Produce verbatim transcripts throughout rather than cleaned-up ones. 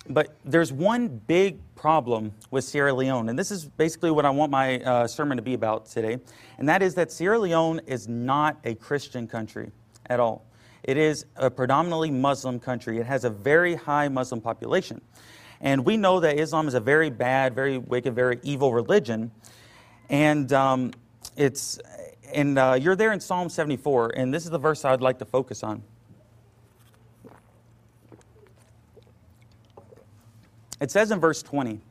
but there's one big problem with Sierra Leone, and this is basically what I want my uh, sermon to be about today, and that is that Sierra Leone is not a Christian country at all. It is a predominantly Muslim country. It has a very high Muslim population. And we know that Islam is a very bad, very wicked, very evil religion. And um, it's and uh, you're there in Psalm seventy-four, and this is the verse I'd like to focus on. It says in verse twenty,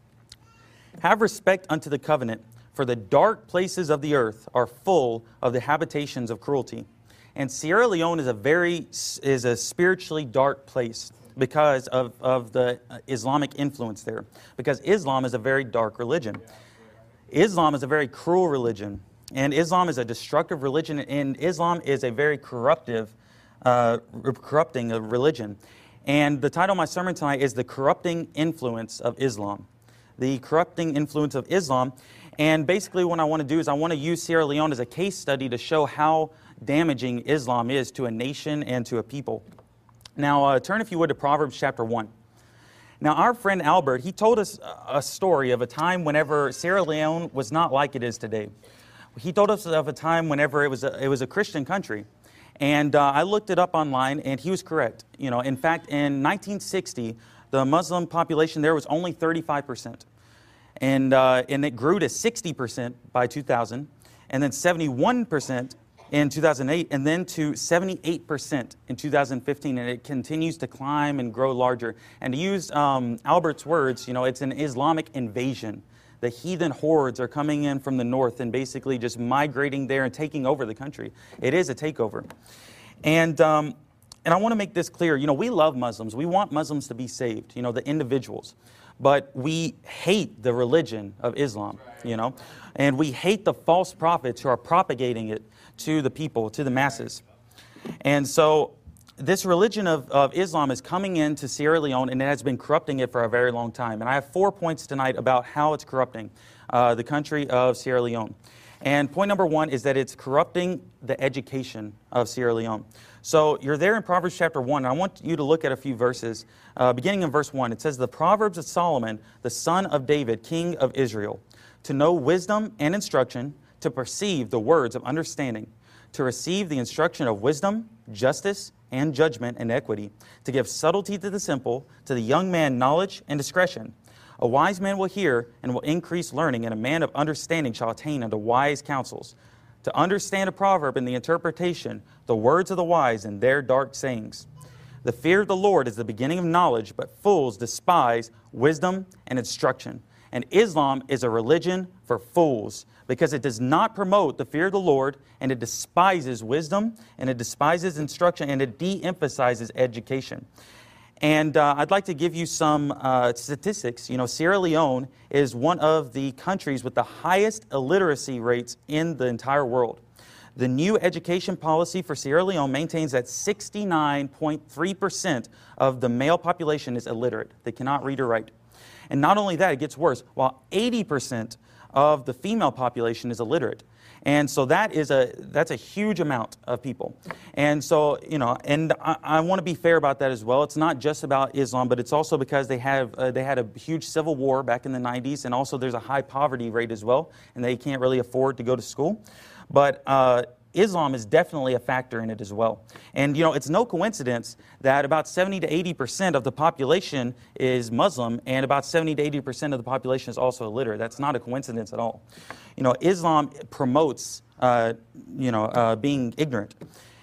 "Have respect unto the covenant, for the dark places of the earth are full of the habitations of cruelty." And Sierra Leone is a very is a spiritually dark place because of, of the Islamic influence there. Because Islam is a very dark religion. Islam is a very cruel religion. And Islam is a destructive religion. And Islam is a very corruptive, uh, corrupting religion. And the title of my sermon tonight is The Corrupting Influence of Islam. The corrupting influence of Islam. And basically what I want to do is I want to use Sierra Leone as a case study to show how damaging Islam is to a nation and to a people. Now, uh, turn if you would to Proverbs chapter one. Now, our friend Albert, he told us a story of a time whenever Sierra Leone was not like it is today. He told us of a time whenever it was a, it was a Christian country. And uh, I looked it up online, and he was correct. You know, in fact, in nineteen sixty, the Muslim population there was only thirty-five percent. And, uh, and it grew to sixty percent by two thousand, and then seventy-one percent in two thousand eight, and then to seventy-eight percent in two thousand fifteen, and it continues to climb and grow larger. And to use um, Albert's words, you know, it's an Islamic invasion. The heathen hordes are coming in from the north and basically just migrating there and taking over the country. It is a takeover. And um, and I want to make this clear. You know, we love Muslims. We want Muslims to be saved, you know, the individuals. But we hate the religion of Islam, you know, and we hate the false prophets who are propagating it to the people, to the masses. And so this religion of, of Islam is coming into Sierra Leone, and it has been corrupting it for a very long time. And I have four points tonight about how it's corrupting uh, the country of Sierra Leone. And point number one is that it's corrupting the education of Sierra Leone. So you're there in Proverbs chapter one, and I want you to look at a few verses. Uh, beginning in verse one, it says, "The Proverbs of Solomon, the son of David, king of Israel, to know wisdom and instruction, to perceive the words of understanding, to receive the instruction of wisdom, justice, and judgment and equity, to give subtlety to the simple, to the young man knowledge and discretion. A wise man will hear and will increase learning, and a man of understanding shall attain unto wise counsels. To understand a proverb and the interpretation, the words of the wise and their dark sayings. The fear of the Lord is the beginning of knowledge, but fools despise wisdom and instruction." And Islam is a religion for fools because it does not promote the fear of the Lord, and it despises wisdom, and it despises instruction, and it de-emphasizes education. And uh, I'd like to give you some uh, statistics. You know, Sierra Leone is one of the countries with the highest illiteracy rates in the entire world. The new education policy for Sierra Leone maintains that sixty-nine point three percent of the male population is illiterate. They cannot read or write. And not only that, it gets worse. While eighty percent of the female population is illiterate. And so that is a that's a huge amount of people. And so, you know, and I, I want to be fair about that as well. It's not just about Islam, but it's also because they have uh, they had a huge civil war back in the nineties, and also there's a high poverty rate as well, and they can't really afford to go to school. But uh, Islam is definitely a factor in it as well. And, you know, it's no coincidence that about seventy to eighty percent of the population is Muslim, and about seventy to eighty percent of the population is also illiterate. That's not a coincidence at all. You know, Islam promotes, uh, you know, uh, being ignorant.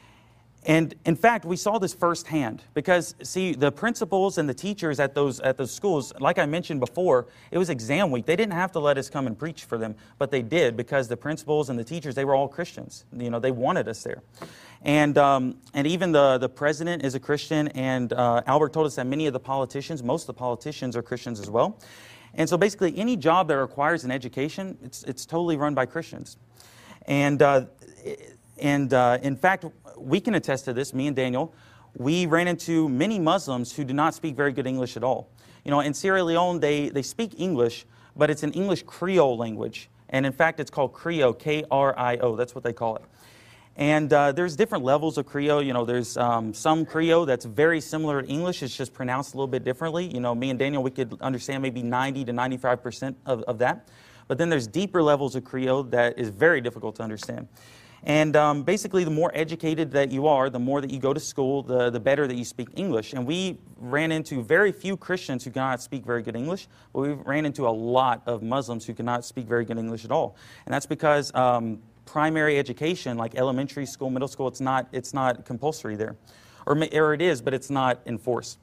And in fact, we saw this firsthand because, see, the principals and the teachers at those at those schools, like I mentioned before, it was exam week. They didn't have to let us come and preach for them, but they did because the principals and the teachers, they were all Christians. You know, they wanted us there. And um, and even the, the president is a Christian, and uh, Albert told us that many of the politicians, most of the politicians are Christians as well. And so basically any job that requires an education, it's, it's totally run by Christians. And, uh, and uh, in fact, we can attest to this, me and Daniel. We ran into many Muslims who do not speak very good English at all. You know, in Sierra Leone, they, they speak English, but it's an English Creole language. And in fact, it's called Creole, K R I O. That's what they call it. And uh, there's different levels of Creole. You know, there's um, some Creole that's very similar to English. It's just pronounced a little bit differently. You know, me and Daniel, we could understand maybe ninety to ninety-five percent of, of that. But then there's deeper levels of Creole that is very difficult to understand. And um, basically, the more educated that you are, the more that you go to school, the, the better that you speak English. And we ran into very few Christians who cannot speak very good English, but we ran into a lot of Muslims who cannot speak very good English at all. And that's because um, primary education, like elementary school, middle school, it's not, it's not compulsory there. Or, or it is, but it's not enforced.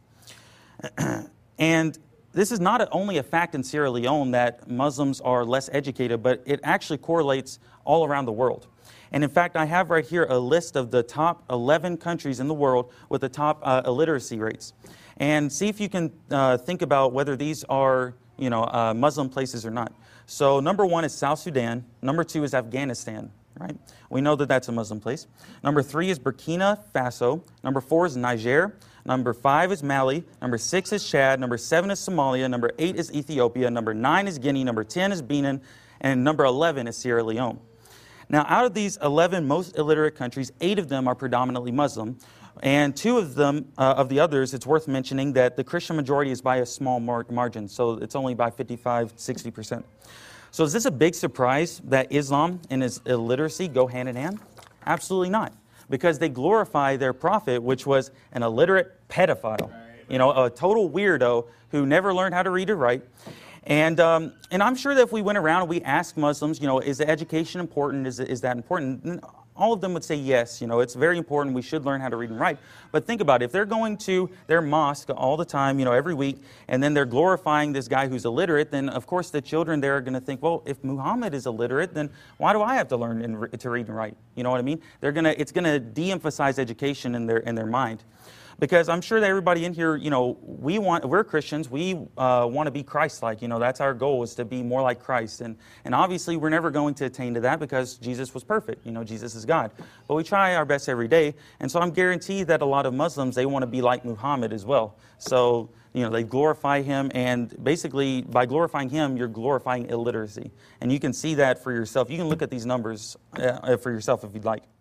And this is not only a fact in Sierra Leone that Muslims are less educated, but it actually correlates all around the world. And in fact, I have right here a list of the top eleven countries in the world with the top uh, illiteracy rates. And see if you can uh, think about whether these are, you know, uh, Muslim places or not. So number one is South Sudan. Number two is Afghanistan, right? We know that that's a Muslim place. Number three is Burkina Faso. Number four is Niger. Number five is Mali. Number six is Chad. Number seven is Somalia. Number eight is Ethiopia. Number nine is Guinea. Number ten is Benin. And number eleven is Sierra Leone. Now, out of these eleven most illiterate countries, eight of them are predominantly Muslim. And two of them, uh, of the others, it's worth mentioning that the Christian majority is by a small mar margin. So it's only by fifty-five, sixty percent. So is this a big surprise that Islam and its illiteracy go hand in hand? Absolutely not. Because they glorify their prophet, which was an illiterate pedophile. You know, a total weirdo who never learned how to read or write. And um, and I'm sure that if we went around and we asked Muslims, you know, is the education important? Is, is that important? And all of them would say yes. You know, it's very important. We should learn how to read and write. But think about it. If they're going to their mosque all the time, you know, every week, and then they're glorifying this guy who's illiterate, then of course the children there are going to think, well, if Muhammad is illiterate, then why do I have to learn in, to read and write? You know what I mean? They're gonna. It's going to de-emphasize education in their in their mind. Because I'm sure that everybody in here, you know, we want, we're Christians, we uh, want to be Christ-like. You know, that's our goal, is to be more like Christ. And, and obviously, we're never going to attain to that because Jesus was perfect. You know, Jesus is God. But we try our best every day. And so I'm guaranteed that a lot of Muslims, they want to be like Muhammad as well. So, you know, they glorify him. And basically, by glorifying him, you're glorifying illiteracy. And you can see that for yourself. You can look at these numbers uh, for yourself if you'd like.